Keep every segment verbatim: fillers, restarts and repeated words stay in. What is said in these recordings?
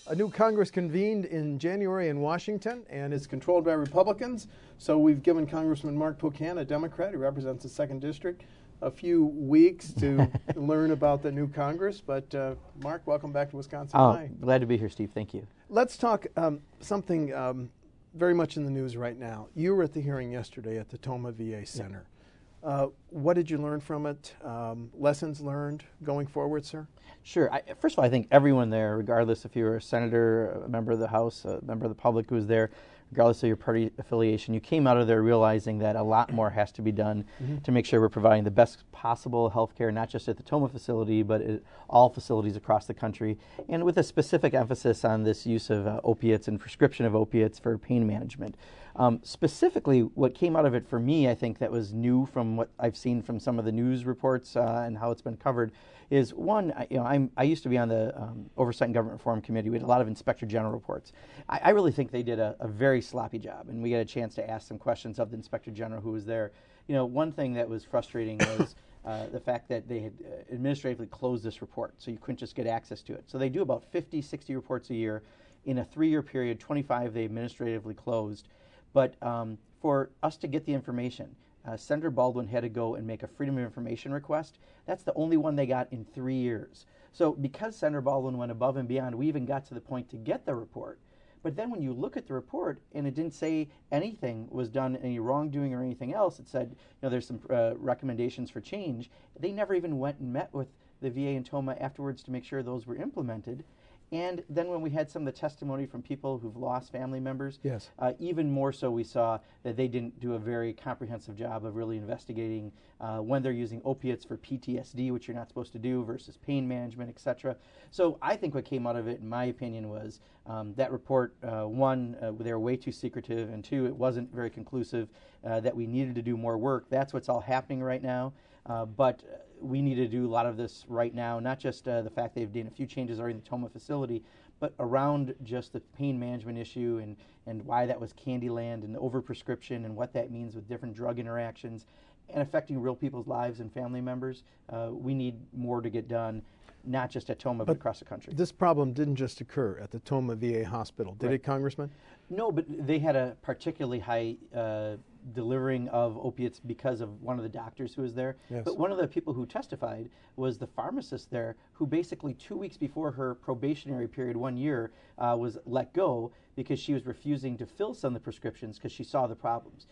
A new Congress convened in January in Washington and is controlled by Republicans. So we've given Congressman Mark Pocan, a Democrat who represents the second District, a few weeks to learn about the new Congress. But uh, Mark, welcome back to Wisconsin Oh, High. glad to be here, Steve. Thank you. Let's talk um, something um, very much in the news right now. You were at the hearing yesterday at the Tomah V A Center. Yeah. Uh, what did you learn from it? Um, lessons learned going forward, sir? Sure. I, first of all, I think everyone there, regardless if you were a senator, a member of the House, a member of the public who was there, regardless of your party affiliation, you came out of there realizing that a lot more has to be done mm-hmm. to make sure we're providing the best possible health care, not just at the Tomah facility, but at all facilities across the country, and with a specific emphasis on this use of uh, opiates and prescription of opiates for pain management. Um, specifically, what came out of it for me, I think that was new from what I've seen from some of the news reports uh, and how it's been covered, is one, I, you know, I'm, I used to be on the um, Oversight and Government Reform Committee. We had a lot of Inspector General reports. I, I really think they did a, a very sloppy job, and we got a chance to ask some questions of the Inspector General who was there. You know, one thing that was frustrating was uh, the fact that they had uh, administratively closed this report, so you couldn't just get access to it. So they do about fifty, sixty reports a year. In a three-year period, twenty-five they administratively closed. But um, for us to get the information, uh, Senator Baldwin had to go and make a Freedom of Information request. That's the only one they got in three years. So because Senator Baldwin went above and beyond, we even got to the point to get the report. But then when you look at the report, and it didn't say anything was done, any wrongdoing or anything else, it said, you know, there's some uh, recommendations for change. They never even went and met with the V A in Tomah afterwards to make sure those were implemented. And then when we had some of the testimony from people who've lost family members, yes. uh, even more so we saw that they didn't do a very comprehensive job of really investigating uh, when they're using opiates for P T S D, which you're not supposed to do, versus pain management, et cetera. So I think what came out of it, in my opinion, was um, that report, uh, one, uh, they were way too secretive, and two, it wasn't very conclusive, uh, that we needed to do more work. That's what's all happening right now. Uh, but uh, we need to do a lot of this right now, not just uh, the fact they've done a few changes already in the Tomah facility, but around just the pain management issue and, and why that was Candyland and the overprescription and what that means with different drug interactions and affecting real people's lives and family members. Uh, we need more to get done, not just at Tomah, but, but across the country. This problem didn't just occur at the Tomah V A hospital, did right. it, Congressman? No, but they had a particularly high uh, delivering of opiates because of one of the doctors who was there. Yes. But one of the people who testified was the pharmacist there, who basically two weeks before her probationary period, one year, uh, was let go because she was refusing to fill some of the prescriptions because she saw the problems.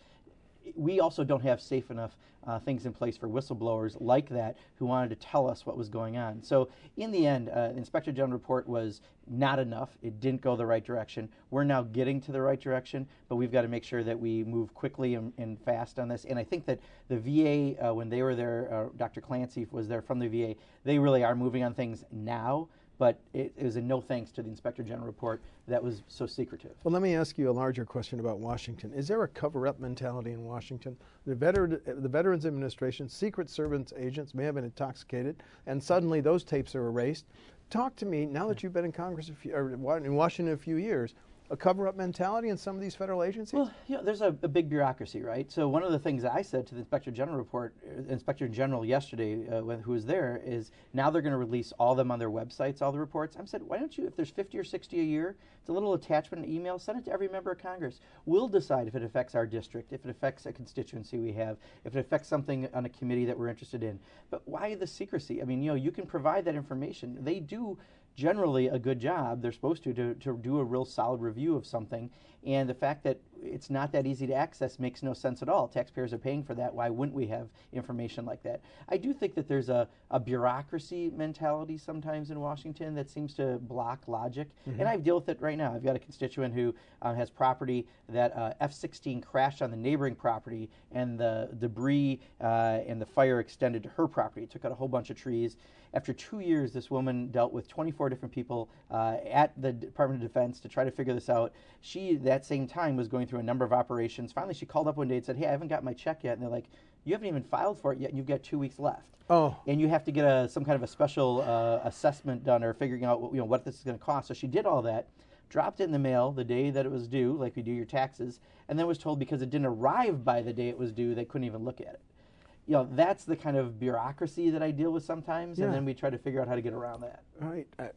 We also don't have safe enough uh, things in place for whistleblowers like that who wanted to tell us what was going on. So in the end, uh, the Inspector General report was not enough. It didn't go the right direction. We're now getting to the right direction, but we've got to make sure that we move quickly and, and fast on this. And I think that the V A, uh, when they were there, uh, Doctor Clancy was there from the V A, they really are moving on things now. But it, it was a no thanks to the Inspector General report that was so secretive. Well, let me ask you a larger question about Washington. Is there a cover-up mentality in Washington? The, veteran, the Veterans Administration, Secret Service agents may have been intoxicated, and suddenly those tapes are erased. Talk to me, now that you've been in Congress, a few, or in Washington a few years, a cover-up mentality in some of these federal agencies? Well, you know, there's a, a big bureaucracy, right? So one of the things that I said to the Inspector General report, uh, Inspector General yesterday, uh, who was there, is now they're going to release all of them on their websites, all the reports. I said, why don't you, if there's fifty or sixty a year, it's a little attachment in email, send it to every member of Congress. We'll decide if it affects our district, if it affects a constituency we have, if it affects something on a committee that we're interested in. But why the secrecy? I mean, you know, you can provide that information. They do generally a good job. They're supposed to, to to do a real solid review of something, and the fact that it's not that easy to access makes no sense at all. Taxpayers are paying for that. Why wouldn't we have information like that? I do think that there's a, a bureaucracy mentality sometimes in Washington that seems to block logic, mm-hmm. and I deal with it right now. I've got a constituent who uh, has property that uh, F sixteen crashed on the neighboring property, and the debris uh, and the fire extended to her property. It took out a whole bunch of trees. After two years, this woman dealt with twenty-four different people uh, at the Department of Defense to try to figure this out. She, that same time, was going through a number of operations. Finally, she called up one day and said, hey, I haven't got my check yet. And they're like, you haven't even filed for it yet, and you've got two weeks left. Oh. And you have to get a, some kind of a special uh, assessment done or figuring out what, you know, what this is going to cost. So she did all that, dropped it in the mail the day that it was due, like we do your taxes, and then was told because it didn't arrive by the day it was due, they couldn't even look at it. You know, that's the kind of bureaucracy that I deal with sometimes, yeah. and then we try to figure out how to get around that. Right. Uh,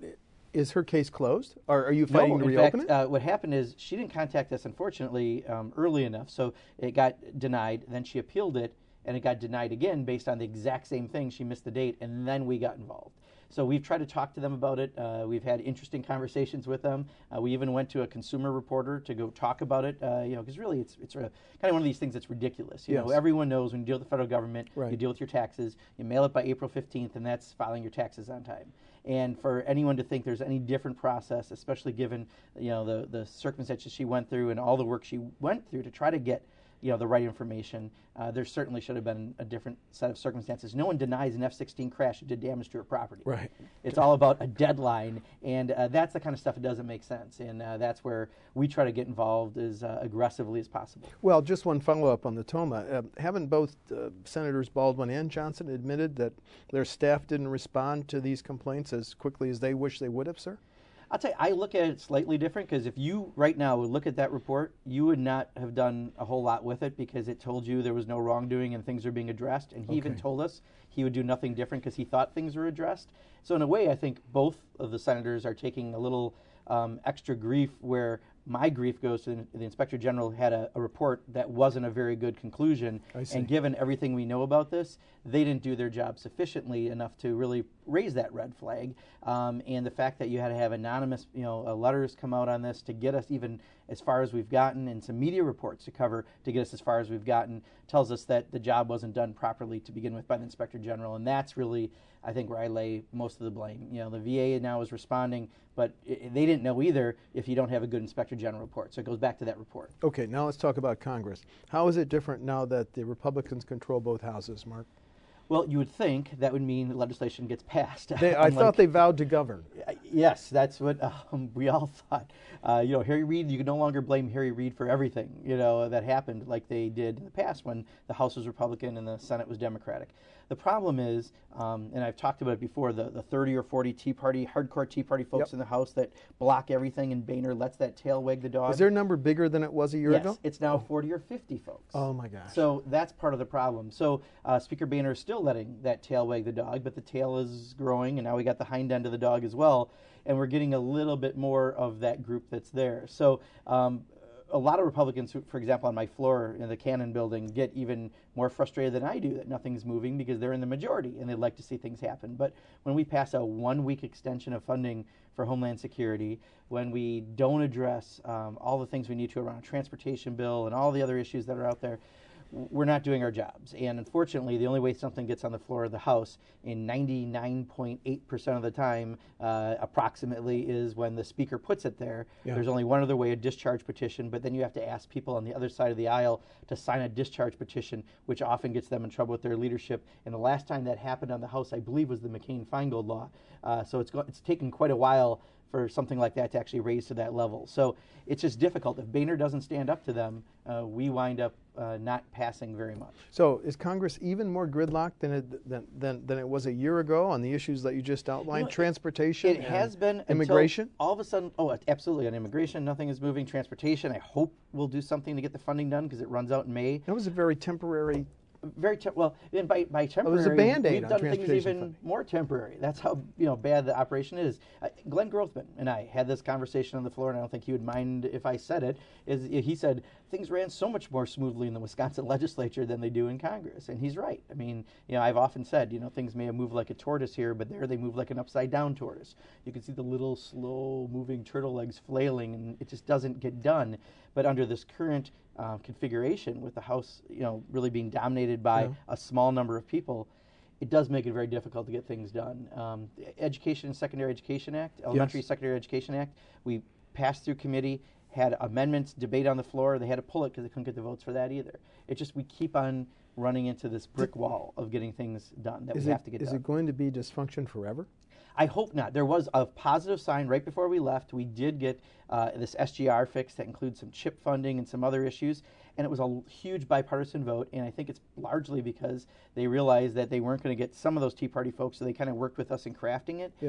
Is her case closed? Or are you fighting no, to in reopen fact, it? uh, what happened is she didn't contact us, unfortunately, um, early enough. So it got denied. Then she appealed it, and it got denied again based on the exact same thing. She missed the date, and then we got involved. So we've tried to talk to them about it. Uh, we've had interesting conversations with them. Uh, we even went to a consumer reporter to go talk about it. Uh, you know, because really, it's it's a, kind of one of these things that's ridiculous. You Yes. know, everyone knows when you deal with the federal government, Right. you deal with your taxes. You mail it by April fifteenth, and that's filing your taxes on time. And for anyone to think there's any different process, especially given you know the the circumstances she went through and all the work she went through to try to get you know the right information, uh, there certainly should have been a different set of circumstances. No one denies an F sixteen crash did damage to her property. Right. It's all about a deadline, and uh, that's the kind of stuff that doesn't make sense. And uh, that's where we try to get involved as uh, aggressively as possible. Well, just one follow-up on the Toma. Uh, haven't both uh, Senators Baldwin and Johnson admitted that their staff didn't respond to these complaints as quickly as they wish they would have, sir? I'll tell you, I look at it slightly different because if you right now would look at that report, you would not have done a whole lot with it because it told you there was no wrongdoing and things are being addressed. And he even Okay. told us he would do nothing different because he thought things were addressed. So in a way, I think both of the senators are taking a little um, extra grief where my grief goes to the, the Inspector General had a, a report that wasn't a very good conclusion. I see. And given everything we know about this, they didn't do their job sufficiently enough to really raise that red flag. Um, and the fact that you had to have anonymous, you know, uh, letters come out on this to get us even as far as we've gotten, and some media reports to cover to get us as far as we've gotten, tells us that the job wasn't done properly to begin with by the Inspector General. And that's really, I think, where I lay most of the blame. You know, the V A now is responding, but I they didn't know either if you don't have a good Inspector General report. So it goes back to that report. Okay, now let's talk about Congress. How is it different now that the Republicans control both houses, Mark? Well, you would think that would mean legislation gets passed. They, I Unlike- thought they vowed to govern. Uh, Yes, that's what um, we all thought. Uh, you know, Harry Reid, you can no longer blame Harry Reid for everything, you know, that happened like they did in the past when the House was Republican and the Senate was Democratic. The problem is, um, and I've talked about it before, the, the thirty or forty Tea Party, hardcore Tea Party folks Yep. in the House that block everything, and Boehner lets that tail wag the dog. Is their number bigger than it was a year yes, ago? it's now forty or fifty folks. Oh my gosh. So that's part of the problem. So uh, Speaker Boehner is still letting that tail wag the dog, but the tail is growing, and now we got the hind end of the dog as well, and we're getting a little bit more of that group that's there. So um, a lot of Republicans, who, for example, on my floor in the Cannon building, get even more frustrated than I do that nothing's moving because they're in the majority and they'd like to see things happen. But when we pass a one-week extension of funding for Homeland Security, when we don't address um, all the things we need to around a transportation bill and all the other issues that are out there, we're not doing our jobs. And unfortunately, the only way something gets on the floor of the House in ninety-nine point eight percent of the time, uh, approximately, is when the Speaker puts it there. Yeah. There's only one other way, a discharge petition, but then you have to ask people on the other side of the aisle to sign a discharge petition, which often gets them in trouble with their leadership. And the last time that happened on the House, I believe, was the McCain-Feingold law. Uh, so it's, go- it's taken quite a while for something like that to actually raise to that level. So it's just difficult. If Boehner doesn't stand up to them, uh, we wind up uh, not passing very much. So is Congress even more gridlocked than it than, than, than it was a year ago on the issues that you just outlined? You know, it- Transportation, It has and been until immigration. all of a sudden. Oh, absolutely. On immigration, nothing is moving. Transportation, I hope we'll do something to get the funding done because it runs out in May. That was a very temporary. Very te- well. And by by it temporary, was a Band-Aid we've on done things transportation even funding. more temporary. That's how you know bad the operation is. Uh, Glenn Grothman and I had this conversation on the floor, and I don't think he would mind if I said it. Is he said things ran so much more smoothly in the Wisconsin legislature than they do in Congress, and he's right. I mean, you know, I've often said, you know, things may have moved like a tortoise here, but there they move like an upside down tortoise. You can see the little slow moving turtle legs flailing, and it just doesn't get done. But under this current uh, configuration, with the House, you know, really being dominated by Yeah. a small number of people, it does make it very difficult to get things done. Um, the Education and Secondary Education Act, Elementary Yes. Secondary Education Act, we passed through committee, had amendments, debate on the floor. They had to pull it because they couldn't get the votes for that either. It just, we keep on running into this brick wall of getting things done that Is we it, have to get is done. it going to be dysfunction forever? I hope not. There was a positive sign right before we left. We did get uh, this S G R fix that includes some CHIP funding and some other issues, and it was a l- huge bipartisan vote, and I think it's largely because they realized that they weren't going to get some of those Tea Party folks, so they kind of worked with us in crafting it. Yes.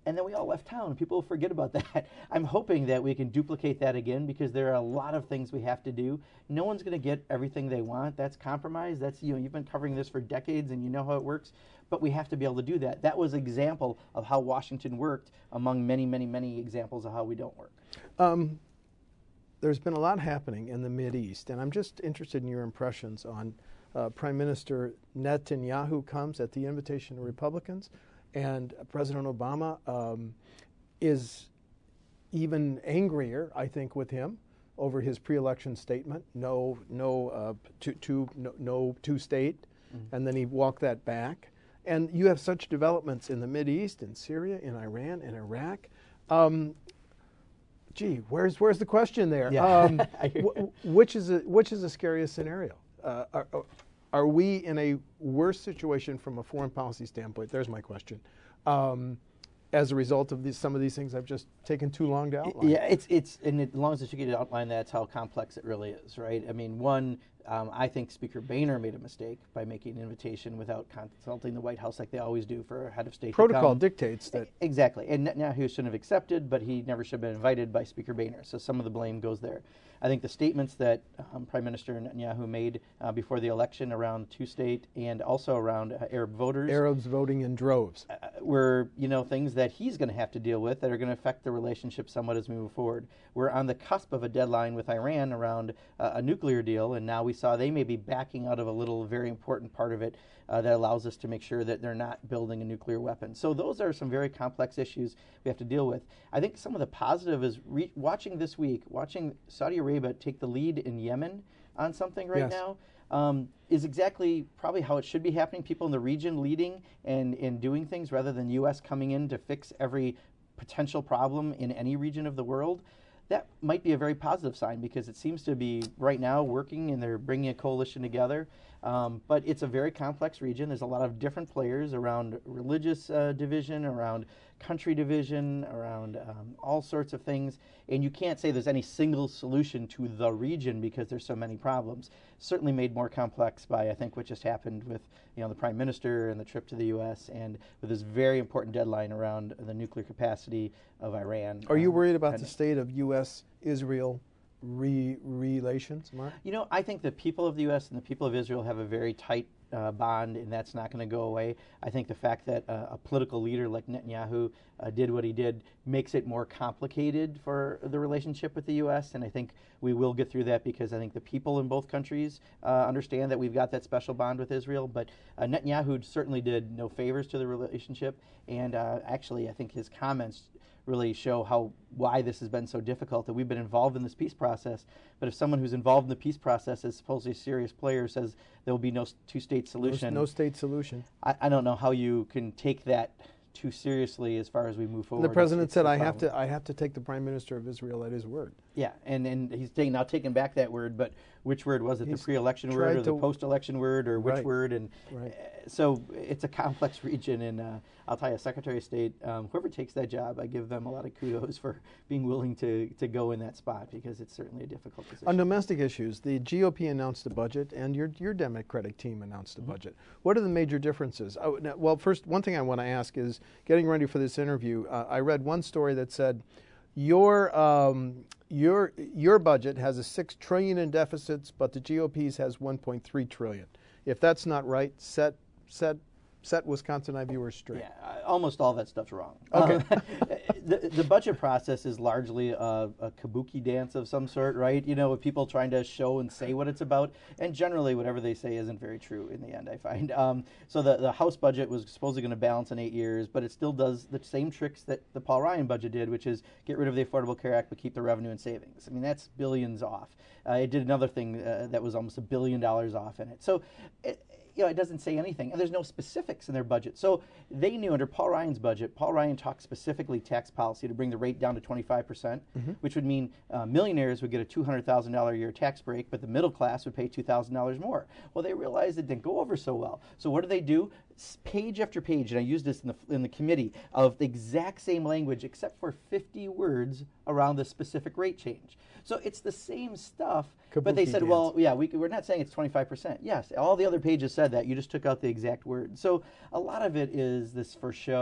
and then we all left town. People forget about that. I'm hoping that we can duplicate that again, because there are a lot of things we have to do. No one's going to get everything they want. That's compromise. That's, you know, you've been covering this for decades and you know how it works, but we have to be able to do that. That was an example of how Washington worked among many, many, many examples of how we don't work. Um, there's been a lot happening in the Mideast, and I'm just interested in your impressions on uh, Prime Minister Netanyahu comes at the invitation of Republicans, and President Obama um, is even angrier, I think, with him over his pre-election statement, no, no, uh, two, two, no, no two-state, mm-hmm. and then he walked that back. And you have such developments in the Mideast, in Syria, in Iran, in Iraq. Um, gee, where's where's the question there? Yeah. Um, w- which is a, which is the scariest scenario? Uh, are, are we in a worse situation from a foreign policy standpoint? There's my question. Um, as a result of these, some of these things I've just taken too long to outline. Yeah, it's it's and it, as long as you get to outline, that's how complex it really is, right? I mean, one, um, I think Speaker Boehner made a mistake by making an invitation without consulting the White House like they always do for a head of state. Protocol dictates that. Exactly, and Netanyahu shouldn't have accepted, but he never should have been invited by Speaker Boehner. So some of the blame goes there. I think the statements that um, Prime Minister Netanyahu made uh, before the election around two-state and also around uh, Arab voters, Arabs voting in droves, uh, were, you know, things that he's going to have to deal with that are going to affect the relationship somewhat as we move forward. We're on the cusp of a deadline with Iran around uh, a nuclear deal, and now we saw they may be backing out of a little very important part of it uh, that allows us to make sure that they're not building a nuclear weapon. So those are some very complex issues we have to deal with. I think some of the positive is re- watching this week, watching Saudi Arabia take the lead in Yemen on something right yes. now. Um, is exactly probably how it should be happening. People in the region leading and, and doing things rather than U S coming in to fix every potential problem in any region of the world. That might be a very positive sign, because it seems to be right now working and they're bringing a coalition together. Um, but it's a very complex region. There's a lot of different players around religious uh, division, around country division, around um, all sorts of things. And you can't say there's any single solution to the region because there's so many problems. Certainly made more complex by, I think, what just happened with, you know, the Prime Minister and the trip to the U S and with this very important deadline around the nuclear capacity of Iran. Are you um, worried about the state of U S Israel re- relations, Mark? You know, I think the people of the U S and the people of Israel have a very tight uh, bond, and that's not going to go away. I think the fact that uh, a political leader like Netanyahu uh, did what he did makes it more complicated for the relationship with the U S, and I think we will get through that, because I think the people in both countries uh, understand that we've got that special bond with Israel. But uh, Netanyahu certainly did no favors to the relationship, and uh, actually I think his comments really show how why this has been so difficult, that we've been involved in this peace process. But if someone who's involved in the peace process is supposedly a serious player says there will be no two-state solution, No, no state solution. I, I don't know how you can take that too seriously as far as we move forward. The president It's- it's said, a "I have problem." to, I have to take the Prime Minister of Israel at his word." Yeah, and, and he's taking, now taking back that word, but which word was it? He's the pre-election tried word or the to- post-election word, or which Right. word? And Right. uh, so it's a complex region, and uh, I'll tell you, Secretary of State, um, whoever takes that job, I give them a lot of kudos for being willing to, to go in that spot, because it's certainly a difficult position. On domestic issues, the G O P announced a budget, and your your Democratic team announced a Mm-hmm. budget. What are the major differences? Oh, now, well, first, one thing I want to ask is, getting ready for this interview, uh, I read one story that said, your um, your your budget has a six trillion in deficits, but the G O P's has one point three trillion. If that's not right, set set set Wisconsin I viewers straight. Yeah, uh, almost all that stuff's wrong. Okay. Um, the, the budget process is largely a, a kabuki dance of some sort, right? You know, with people trying to show and say what it's about, and generally whatever they say isn't very true in the end, I find. Um, so the, the House budget was supposedly going to balance in eight years, but it still does the same tricks that the Paul Ryan budget did, which is get rid of the Affordable Care Act but keep the revenue and savings. I mean, that's billions off. Uh, it did another thing uh, that was almost a billion dollars off in it. So, it, you know, it doesn't say anything, and there's no specifics in their budget. So they knew under Paul Ryan's budget, Paul Ryan talked specifically tax policy to bring the rate down to twenty-five percent, mm-hmm. which would mean uh, millionaires would get a two hundred thousand dollars a year tax break, but the middle class would pay two thousand dollars more. Well, they realized it didn't go over so well. So what do they do? Page after page, and I used this in the, in the committee, of the exact same language except for fifty words around the specific rate change. So it's the same stuff, but they Kabuki said, dance. well, yeah, we, we're not saying it's twenty-five percent. Yes, all the other pages said that. You just took out the exact word. So a lot of it is this for show.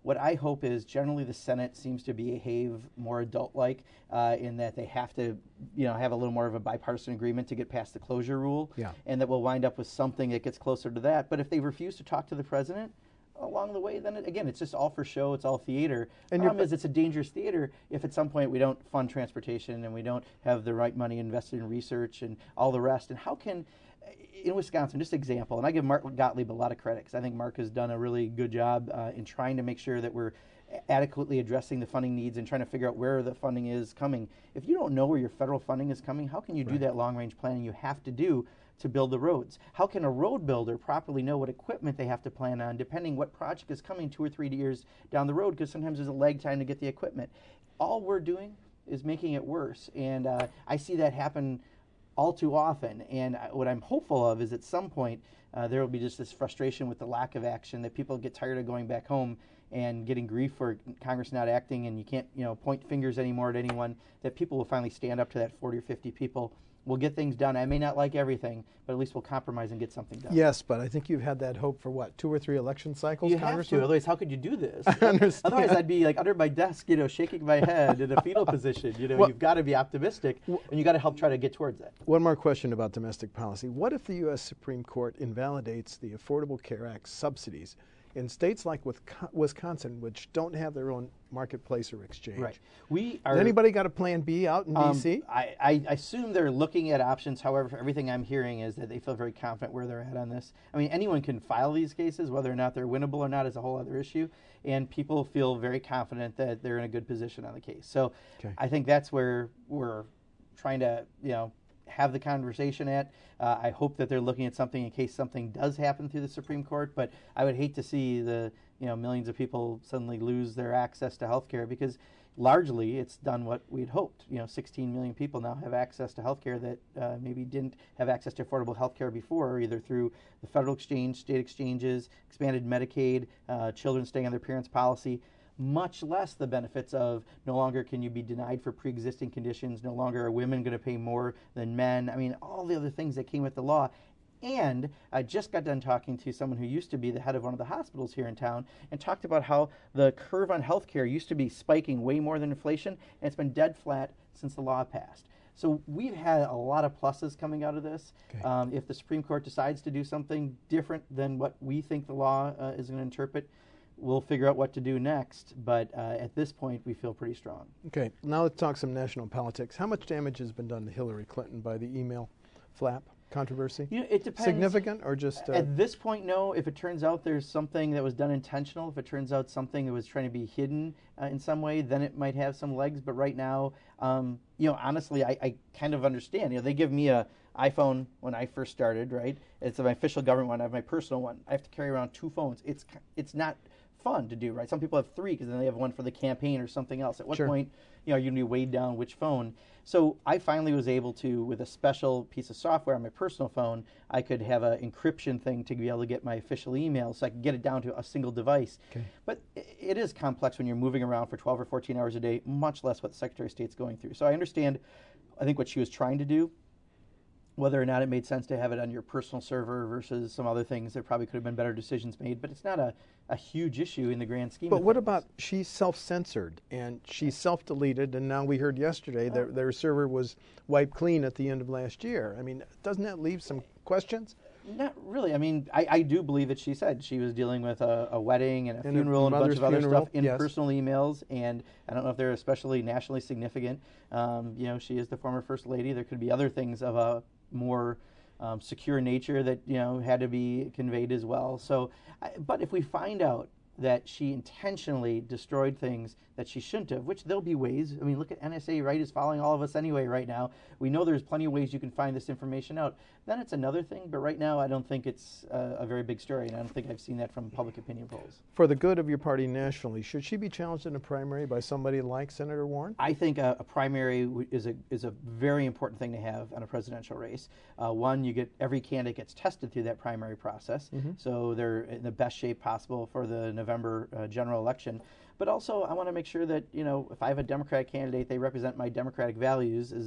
What I hope is generally the Senate seems to behave more adult-like uh, in that they have to, you know, have a little more of a bipartisan agreement to get past the closure rule, yeah. and that we'll wind up with something that gets closer to that. But if they refuse to talk to the president along the way, then it, again, it's just all for show. It's all theater. The problem is it's a dangerous theater if at some point we don't fund transportation and we don't have the right money invested in research and all the rest. And how can, in Wisconsin, just example, and I give Mark Gottlieb a lot of credit because I think Mark has done a really good job uh, in trying to make sure that we're adequately addressing the funding needs and trying to figure out where the funding is coming. If you don't know where your federal funding is coming, how can you do right. that long-range planning you have to do to build the roads? How can a road builder properly know what equipment they have to plan on depending what project is coming two or three years down the road, because sometimes there's a lag time to get the equipment. All we're doing is making it worse, and uh, I see that happen all too often. And I, what I'm hopeful of is at some point uh, there will be just this frustration with the lack of action, that people get tired of going back home and getting grief for Congress not acting, and you can't, you know, point fingers anymore at anyone, that people will finally stand up to that forty or fifty people. We'll get things done. I may not like everything, but at least we'll compromise and get something done. Yes, but I think you've had that hope for what, two or three election cycles, You have Congressman? to, otherwise how could you do this? I understand. Otherwise I'd be like under my desk, you know, shaking my head in a fetal position. You know, Well, you've got to be optimistic, and you've got to help try to get towards that. One more question about domestic policy. What if the U S Supreme Court invalidates the Affordable Care Act subsidies in states like Wisconsin, which don't have their own marketplace or exchange? Right. We are. Has anybody got a plan B out in um, D C? I, I assume they're looking at options. However, everything I'm hearing is that they feel very confident where they're at on this. I mean, anyone can file these cases. Whether or not they're winnable or not is a whole other issue. And people feel very confident that they're in a good position on the case. So Okay. I think that's where we're trying to, you know, have the conversation at. Uh, I hope that they're looking at something in case something does happen through the Supreme Court, but I would hate to see the, you know, millions of people suddenly lose their access to health care, because largely it's done what we'd hoped. You know, sixteen million people now have access to health care that uh, maybe didn't have access to affordable health care before, either through the federal exchange, state exchanges, expanded Medicaid, uh, children staying on their parents' policy. Much less the benefits of no longer can you be denied for pre-existing conditions, no longer are women going to pay more than men. I mean, all the other things that came with the law. And I just got done talking to someone who used to be the head of one of the hospitals here in town and talked about how the curve on healthcare used to be spiking way more than inflation, and it's been dead flat since the law passed. So we've had a lot of pluses coming out of this. Okay. Um, if the Supreme Court decides to do something different than what we think the law uh, is going to interpret, we'll figure out what to do next, but uh, at this point, we feel pretty strong. Okay, now let's talk some national politics. How much damage has been done to Hillary Clinton by the email flap controversy? You know, it depends. Significant or just? Uh, At this point, no. If it turns out there's something that was done intentional, if it turns out something that was trying to be hidden uh, in some way, then it might have some legs. But right now, um, you know, honestly, I, I kind of understand. You know, they give me a iPhone when I first started, right? It's my official government one. I have my personal one. I have to carry around two phones. It's it's not fun to do, right? Some people have three because then they have one for the campaign or something else. At what Sure. point, you know, you're going to be weighed down which phone. So I finally was able to, with a special piece of software on my personal phone, I could have an encryption thing to be able to get my official emails, so I could get it down to a single device. Okay. But it is complex when you're moving around for twelve or fourteen hours a day, much less what the Secretary of State's going through. So I understand, I think, what she was trying to do. Whether or not it made sense to have it on your personal server versus some other things, there probably could have been better decisions made, but it's not a, a huge issue in the grand scheme But of what things. about she's self-censored and she self-deleted, and now we heard yesterday their, their server was wiped clean at the end of last year. I mean, doesn't that leave some questions? Not really. I mean, I, I do believe that she said she was dealing with a, a wedding and a And a funeral and a bunch mother's of other funeral, stuff in yes. personal emails, and I don't know if they're especially nationally significant. Um, you know, she is the former First Lady. There could be other things of a more um, secure nature that, you know, had to be conveyed as well. So, I, but if we find out that she intentionally destroyed things that she shouldn't have, which there'll be ways. I mean, look at N S A, right, is following all of us anyway right now. We know there's plenty of ways you can find this information out. Then it's another thing, but right now I don't think it's uh, a very big story, and I don't think I've seen that from public opinion polls. For the good of your party nationally, should she be challenged in a primary by somebody like Senator Warren? I think a, a primary w- is a is a very important thing to have in a presidential race. Uh, one, you get every candidate gets tested through that primary process, Mm-hmm. so they're in the best shape possible for the November uh, general election. But also, I want to make sure that, you know, if I have a Democratic candidate, they represent my democratic values as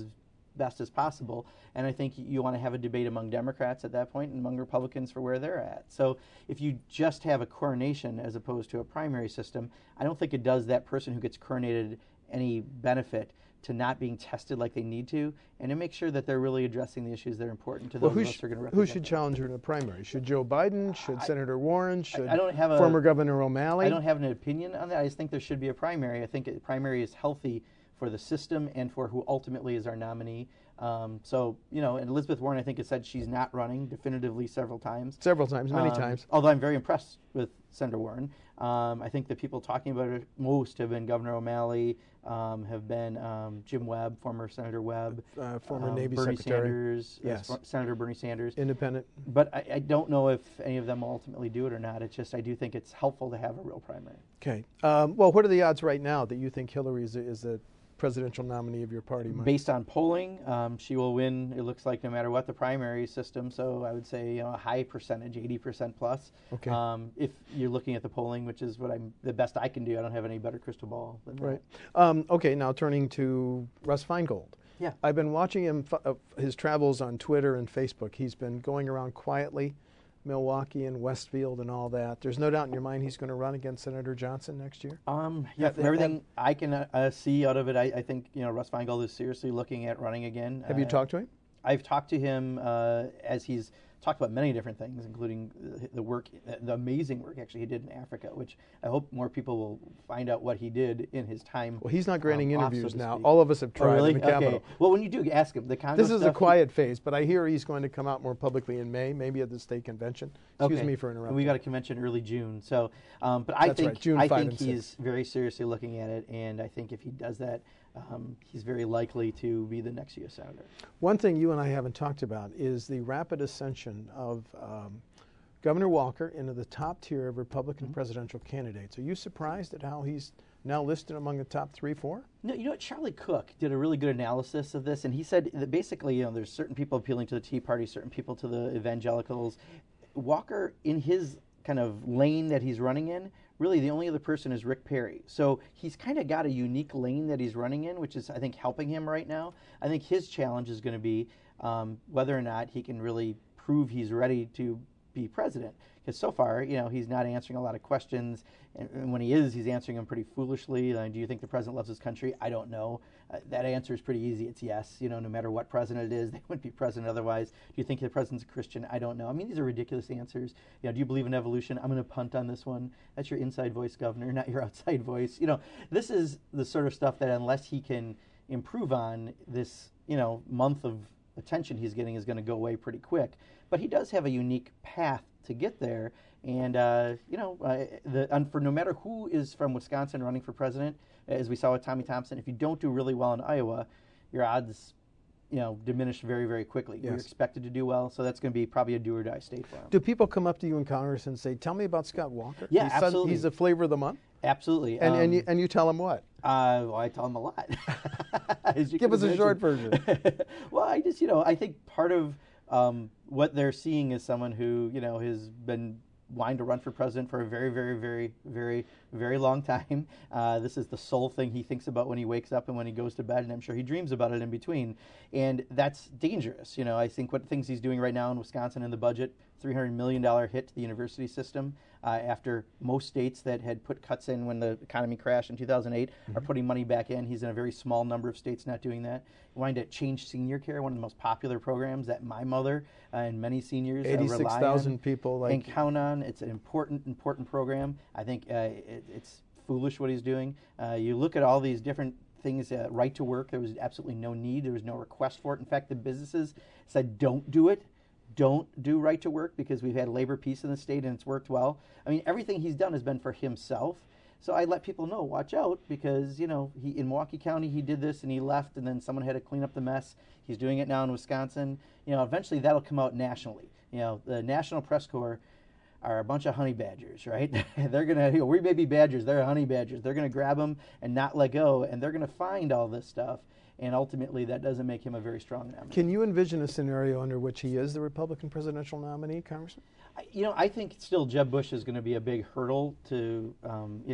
best as possible. And I think you want to have a debate among Democrats at that point and among Republicans for where they're at. So if you just have a coronation as opposed to a primary system, I don't think it does that person who gets coronated any benefit to not being tested like they need to, and to make sure that they're really addressing the issues that are important to well, those who of us sh- who are going to Who represent should them. challenge her in the primary? Should Joe Biden? Should I, Senator Warren? Should I don't have a, former Governor O'Malley? I don't have an opinion on that. I just think there should be a primary. I think a primary is healthy for the system and for who ultimately is our nominee. Um, so, you know, and Elizabeth Warren, I think, has said she's not running definitively several times. Several times, many Um, times. Although I'm very impressed with Senator Warren. Um, I think the people talking about it most have been Governor O'Malley, um, have been um, Jim Webb, former Senator Webb, Uh, former um, Navy Bernie Secretary. Sanders, uh, Yes. Senator Bernie Sanders. Independent. But I, I don't know if any of them will ultimately do it or not. It's just I do think it's helpful to have a real primary. Okay. Um, well, what are the odds right now that you think Hillary is, a- is the presidential nominee of your party, Mike? Based on polling, um, she will win, it looks like, no matter what the primary system. So I would say, you know, a high percentage, eighty percent plus. Okay. Um, if you're looking at the polling, which is what I'm the best I can do. I don't have any better crystal ball than Right. that. Um, okay, now turning to Russ Feingold. Yeah. I've been watching him, f- uh, his travels on Twitter and Facebook. He's been going around quietly, Milwaukee and Westfield and all that. There's no doubt in your mind he's going to run against Senator Johnson next year? Um, yeah, Have- from everything I can uh, uh, see out of it, I, I think, you know, Russ Feingold is seriously looking at running again. Have you Uh, talked to him? I've talked to him uh, as he's talked about many different things, including the- the work, the amazing work actually he did in Africa, which I hope more people will find out what he did in his time. Well, he's not granting um, off, interviews so to now. speak. All of us have Oh, tried really? in the Capitol. Okay. Well, when you do, ask him. The Congo This is a stuff, quiet phase, but I hear he's going to come out more publicly in May, maybe at the state convention. Excuse Okay. me for And interrupting. we got a convention early June, so. Um, but I That's right, think June I five think and six. he's very seriously looking at it, and I think if he does that, um, he's very likely to be the next U S senator. One thing you and I haven't talked about is the rapid ascension of um, Governor Walker into the top tier of Republican Mm-hmm. presidential candidates. Are you surprised at how he's now listed among the top three, four? No, you know what? Charlie Cook did a really good analysis of this, and he said that basically, you know, there's certain people appealing to the Tea Party, certain people to the evangelicals. Walker, in his kind of lane that he's running in, really the only other person is Rick Perry. So he's kind of got a unique lane that he's running in, which is, I think, helping him right now. I think his challenge is going to be um, whether or not he can really prove he's ready to be president. Because so far, you know, he's not answering a lot of questions, and, and when he is, he's answering them pretty foolishly. Uh, do you think the president loves his country? I don't know. Uh, that answer is pretty easy. It's yes. You know, no matter what president it is, they wouldn't be president otherwise. Do you think the president's a Christian? I don't know. I mean, these are ridiculous answers. You know, do you believe in evolution? I'm going to punt on this one. That's your inside voice, governor, not your outside voice. You know, this is the sort of stuff that unless he can improve on, this, you know, month of attention he's getting is going to go away pretty quick. But he does have a unique path to get there. And, uh, you know, uh, the, and for no matter who is from Wisconsin running for president, as we saw with Tommy Thompson, if you don't do really well in Iowa, your odds, you know, diminish very, very quickly. Yes. You're expected to do well, so that's going to be probably a do or die state for him. Do people come up to you in Congress and say, tell me about Scott Walker? Yeah, he's sud- absolutely. He's the flavor of the month? Absolutely. And, um, and, you, and you tell them what? Uh, well, I tell them a lot. As you Give can us a short imagine. version. Well, I just, you know, I think part of um, what they're seeing is someone who, you know, has been wanting to run for president for a very, very, very, very, very long time. Uh, this is the sole thing he thinks about when he wakes up and when he goes to bed, and I'm sure he dreams about it in between. And that's dangerous. You know, I think what things he's doing right now in Wisconsin in the budget, three hundred million dollars hit to the university system uh, after most states that had put cuts in when the economy crashed in two thousand eight mm-hmm. are putting money back in. He's in a very small number of states not doing that. Wanting to change senior care, one of the most popular programs that my mother uh, and many seniors uh, rely on. eighty-six thousand people. Like and count on. It's an important, important program. I think uh, it, it's foolish what he's doing. Uh, you look at all these different things, uh, right to work, there was absolutely no need. There was no request for it. In fact, the businesses said, don't do it. Don't do right to work because we've had labor peace in the state and it's worked well. I mean, everything he's done has been for himself. So I let people know, watch out, because, you know, he in Milwaukee County, he did this and he left, and then someone had to clean up the mess. He's doing it now in Wisconsin. You know, eventually that'll come out nationally. You know, the National Press Corps are a bunch of honey badgers, right? They're going to, you know, we may be badgers, they're honey badgers. They're going to grab them and not let go, and they're going to find all this stuff. And ultimately, that doesn't make him a very strong nominee. Can you envision a scenario under which he is the Republican presidential nominee, Congressman? I, you know, I think still Jeb Bush is going to be a big hurdle to, um, you know,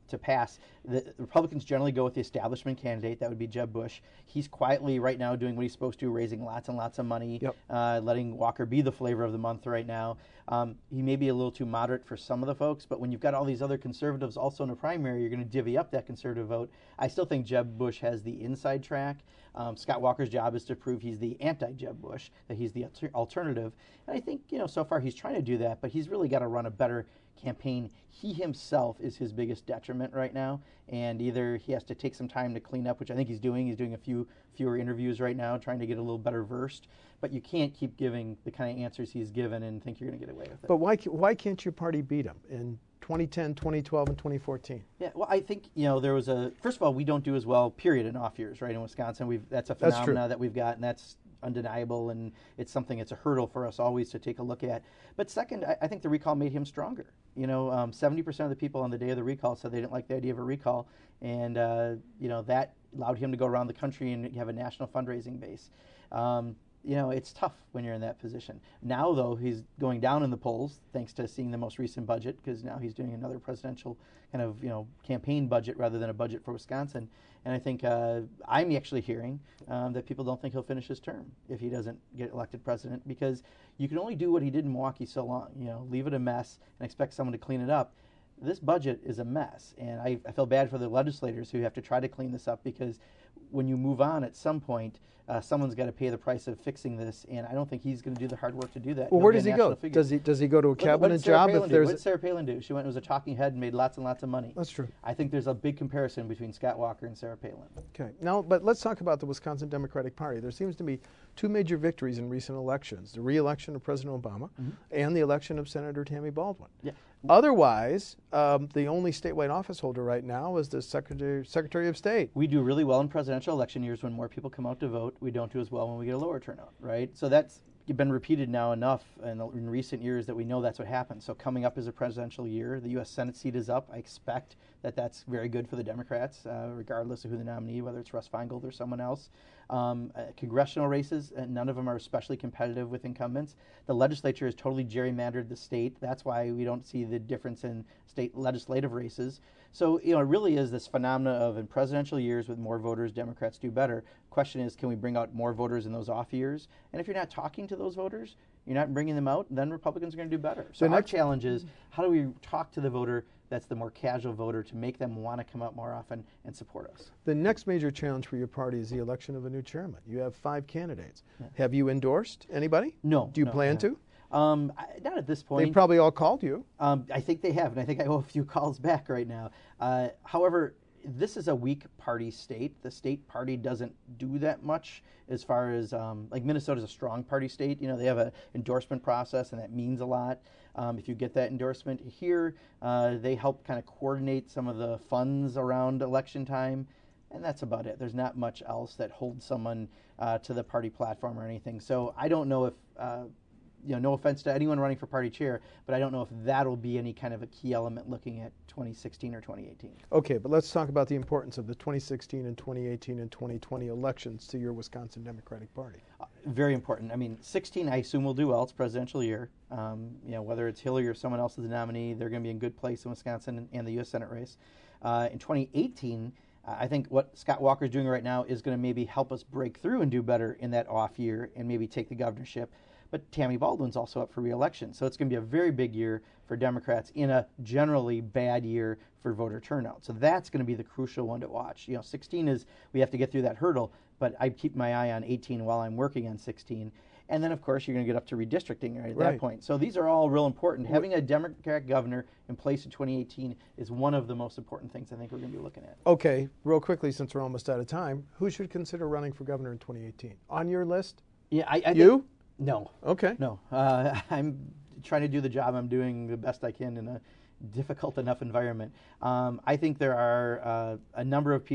to pass, the Republicans generally go with the establishment candidate. That would be Jeb Bush. He's quietly right now doing what he's supposed to, raising lots and lots of money, yep. uh, letting Walker be the flavor of the month right now. Um, he may be a little too moderate for some of the folks, but when you've got all these other conservatives also in a primary, you're going to divvy up that conservative vote. I still think Jeb Bush has the inside track. Um, Scott Walker's job is to prove he's the anti-Jeb Bush, that he's the alter- alternative. And I think, you know, so far he's trying to do that, but he's really got to run a better campaign. He himself is his biggest detriment right now, and either he has to take some time to clean up, which I think he's doing. He's doing a few fewer interviews right now, trying to get a little better versed. But you can't keep giving the kind of answers he's given and think you're going to get away with it. But why why can't your party beat him in twenty ten, twenty twelve, and twenty fourteen? Yeah, well, I think, you know, there was a, first of all, we don't do as well, period, in off years, right, in Wisconsin. We've That's a phenomena that we've got, and that's undeniable, and it's something, it's a hurdle for us always to take a look at. But second, I, I think the recall made him stronger. You know, um, seventy percent of the people on the day of the recall said they didn't like the idea of a recall, and, uh, you know, that allowed him to go around the country and have a national fundraising base. Um, you know, it's tough when you're in that position. Now, though, he's going down in the polls thanks to seeing the most recent budget, because now he's doing another presidential kind of, you know, campaign budget rather than a budget for Wisconsin. And I think uh, I'm actually hearing um, that people don't think he'll finish his term if he doesn't get elected president, because you can only do what he did in Milwaukee so long. You know, leave it a mess and expect someone to clean it up. This budget is a mess, and I, I feel bad for the legislators who have to try to clean this up, because when you move on at some point, uh, someone's got to pay the price of fixing this, and I don't think he's going to do the hard work to do that. Well, He'll where be a does he national go? figure. Does he does he go to a What- cabinet what did Sarah job Palin if do? there's What a, did Sarah Palin do? She went and was a talking head and made lots and lots of money. That's true. I think there's a big comparison between Scott Walker and Sarah Palin. Okay. Now, but let's talk about the Wisconsin Democratic Party. There seems to be two major victories in recent elections: the re-election of President Obama Mm-hmm. and the election of Senator Tammy Baldwin. Yeah. Otherwise, um, the only statewide office holder right now is the Secretary Secretary of State. We do really well in presidential election years when more people come out to vote. We don't do as well when we get a lower turnout, right? So that's been repeated now enough in, the, in recent years that we know that's what happens. So coming up is a presidential year. The U S Senate seat is up. I expect that that's very good for the Democrats, uh, regardless of who the nominee, whether it's Russ Feingold or someone else. Um, uh, congressional races, uh, none of them are especially competitive with incumbents. The legislature has totally gerrymandered the state. That's why we don't see the difference in state legislative races. So, you know, it really is this phenomena of in presidential years with more voters, Democrats do better. Question is, can we bring out more voters in those off years? And if you're not talking to those voters, you're not bringing them out, then Republicans are going to do better. So The our next- challenge is, how do we talk to the voter that's the more casual voter to make them want to come out more often and support us? The next major challenge for your party is the election of a new chairman. You have five candidates. Have you endorsed anybody? No. Do you no, plan no. to? Um, I, not at this They point. probably all called you. Um, I think they have, and I think I owe a few calls back right now. Uh, however, this is a weak party state. The state party doesn't do that much as far as, um, like Minnesota's a strong party state. You know, they have an endorsement process, and that means a lot. Um, if you get that endorsement here, uh, they help kind of coordinate some of the funds around election time, and that's about it. There's not much else that holds someone uh, to the party platform or anything. So I don't know if, uh, you know, no offense to anyone running for party chair, but I don't know if that'll be any kind of a key element looking at twenty sixteen or twenty eighteen. Okay, but let's talk about the importance of the twenty sixteen and twenty eighteen and twenty twenty elections to your Wisconsin Democratic Party. Uh, very important. I mean, sixteen, I assume, will do well. It's presidential year. Um, you know, whether it's Hillary or someone else is the nominee, they're going to be in good place in Wisconsin and, and the U S Senate race. Uh, in twenty eighteen, uh, I think what Scott Walker is doing right now is going to maybe help us break through and do better in that off year and maybe take the governorship. But Tammy Baldwin's also up for re-election. So it's going to be a very big year for Democrats in a generally bad year for voter turnout. So that's going to be the crucial one to watch. You know, sixteen is, we have to get through that hurdle, but I keep my eye on eighteen while I'm working on sixteen. And then, of course, you're going to get up to redistricting right at Right. that point. So these are all real important. Having a Democratic governor in place in twenty eighteen is one of the most important things I think we're going to be looking at. Okay, real quickly, since we're almost out of time, who should consider running for governor in twenty eighteen? On your list? Yeah, I, I You? Think, no. Okay. No. Uh, I'm trying to do the job I'm doing the best I can in a difficult enough environment. Um, I think there are uh, a number of people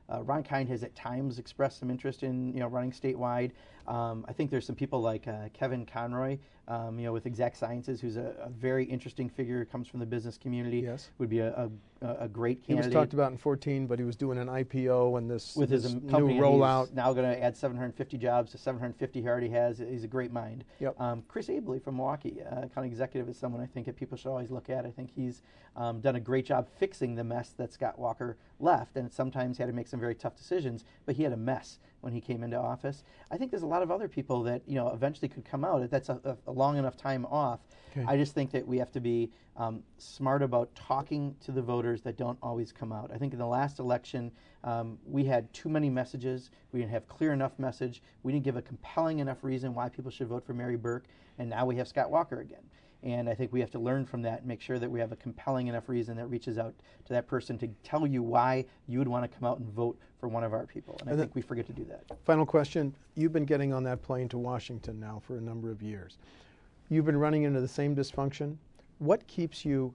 Uh, Ron Kind has at times expressed some interest in you know running statewide. Um, I think there's some people like uh, Kevin Conroy, um, you know, with Exact Sciences, who's a, a very interesting figure, comes from the business community. Yes. Would be a, a, a great He candidate. was talked about in fourteen, but he was doing an I P O and this, with this his new company, and rollout. he's now going to add seven hundred fifty jobs to seven hundred fifty he already has. He's a great mind. Yep. Um, Chris Abley from Milwaukee, uh, county executive, is someone I think that people should always look at. I think he's um, done a great job fixing the mess that Scott Walker left, and sometimes had to make some very tough decisions, but he had a mess when he came into office. I think there's a lot of other people that you know eventually could come out. That's a, a, a long enough time off. Okay. I just think that we have to be um, smart about talking to the voters that don't always come out. I think in the last election, um, we had too many messages. We didn't have clear enough message. We didn't give a compelling enough reason why people should vote for Mary Burke, and now we have Scott Walker again. And I think we have to learn from that and make sure that we have a compelling enough reason that reaches out to that person to tell you why you would want to come out and vote for one of our people. And, And I think we forget to do that. Final question. You've been getting on that plane to Washington now for a number of years. You've been running into the same dysfunction. What keeps you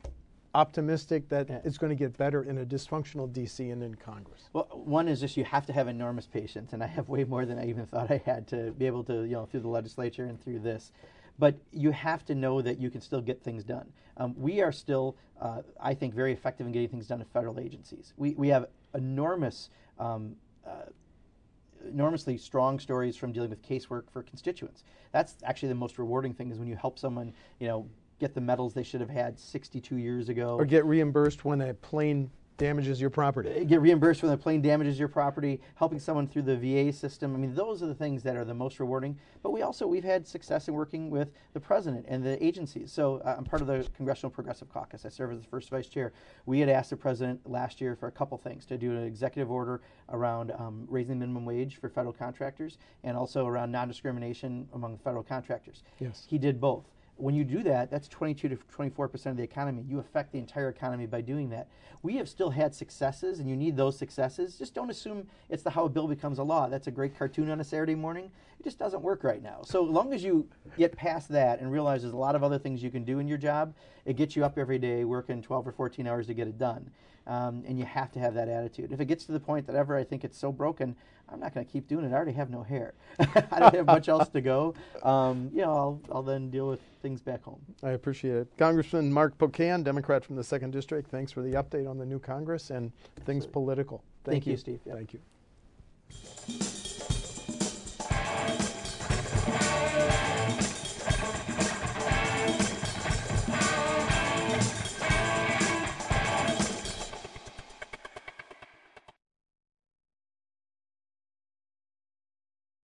optimistic that Yeah. it's going to get better in a dysfunctional D C and in Congress? Well, one is just you have to have enormous patience, and I have way more than I even thought I had to be able to, you know, through the legislature and through this. But you have to know that you can still get things done. Um, we are still, uh, I think, very effective in getting things done at federal agencies. We, we have enormous, um, uh, enormously strong stories from dealing with casework for constituents. That's actually the most rewarding thing, is when you help someone, you know, get the medals they should have had sixty-two years ago. Or get reimbursed when a plane damages your property. Get reimbursed when the plane damages your property, helping someone through the V A system. I mean, those are the things that are the most rewarding. But we also, we've had success in working with the president and the agencies. So uh, I'm part of the Congressional Progressive Caucus. I serve as the first vice chair. We had asked the president last year for a couple things, to do an executive order around um, raising the minimum wage for federal contractors, and also around non-discrimination among federal contractors. Yes. He did both. When you do that, that's twenty-two to twenty-four percent of the economy. You affect the entire economy by doing that. We have still had successes, and you need those successes. Just don't assume it's the how a bill becomes a law. That's a great cartoon on a Saturday morning. It just doesn't work right now. So as long as you get past that and realize there's a lot of other things you can do in your job, it gets you up every day working twelve or fourteen hours to get it done. Um, and you have to have that attitude. If it gets to the point that ever I think it's so broken, I'm not going to keep doing it. I already have no hair. I don't have much else to go. Um, you know, I'll, I'll then deal with things back home. I appreciate it. Congressman Mark Pocan, Democrat from the second District, thanks for the update on the new Congress and things political. Thank, Thank you, Steve. Yeah. Thank you.